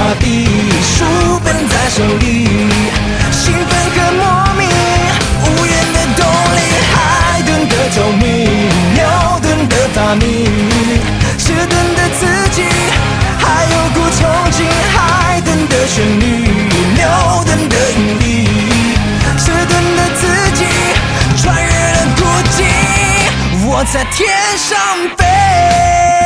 法比，书本在手里，兴奋和莫名，无言的动力，海豚的透明，牛顿的发明，迟钝的自己，还有股憧憬，海豚的旋律，牛顿的引力，迟钝的自己，穿越了孤寂，我在天上飞。